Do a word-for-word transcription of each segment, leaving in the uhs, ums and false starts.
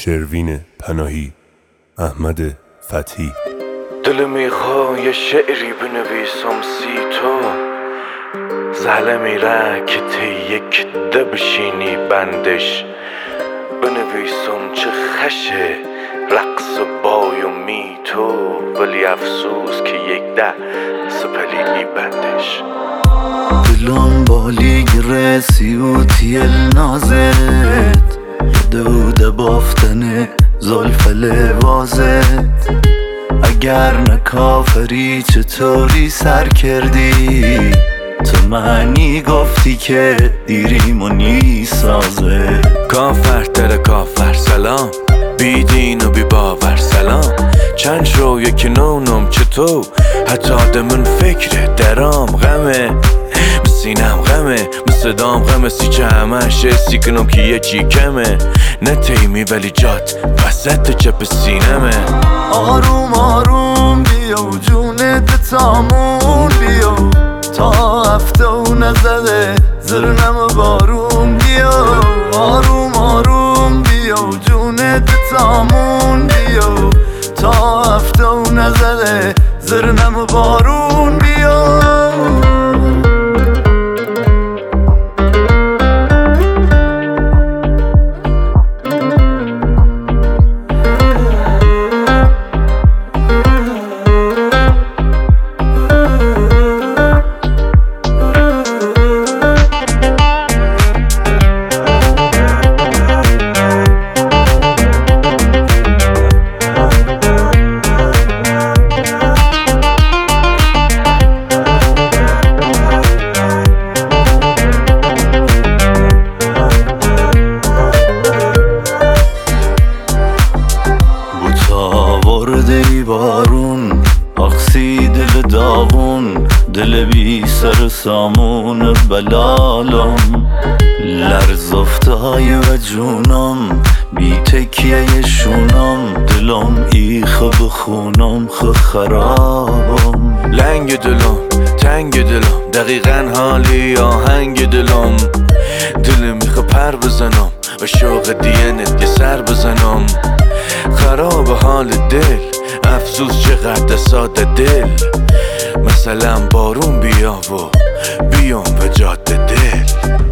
شروین پناهی، احمد فتحی. دل میخوای یه شعری بنویسم سی تو، زهله میره که تی یک ده بشینی بندش، بنویسم چه خشه رقص بای و می تو، ولی افسوس که یک ده سپلی بندش. دلم بالی گره سیوتی نازت، دوده بافتن زلف لبازت. اگر نکافری چطوری سر کردی، تو معنی گفتی که دیریم و نی سازه. کافر تر کافر سلام، بی دین و بی باور سلام. چند شو یکی نونم چطور، حتی دمون فکر درام غمه، سینم غمه، صدام غمه، سی چه همش سی کنم که یه چی کمه. نه تیمی ولی جات وسط چپ سینمه. آروم آروم بیا و جونت تامون بیا، تا هفته و نزده زرنم بارون بیا. آروم آروم بیا و جونت تامون بیا، تا هفته و نزده زرنم بارون بیا. بارون اقسی دل داغون، دل بی سر سامون بلالم. لرز افتای و جونم بی تکیه شونم، دلم ایخ بخونم خ خرابم. لنگ دلم تنگ دلم، دقیقا حالی آهنگ دلم. دلم میخوا پر بزنم و شوق دینت یه سر بزنم. خراب حال دل، افسوس چقدر ساده دل. مثلا بارون بیا و بیام و جاده دل.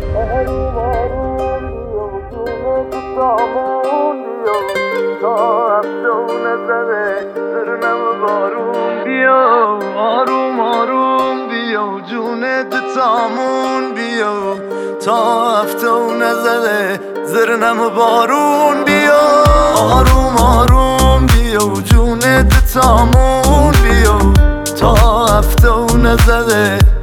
آروم آروم بیا و جونت تامون بیا، تا هفته و نزده زرنم بارون بیا. آروم آروم بیا و جونت تامون بیا، تا هفته و نزده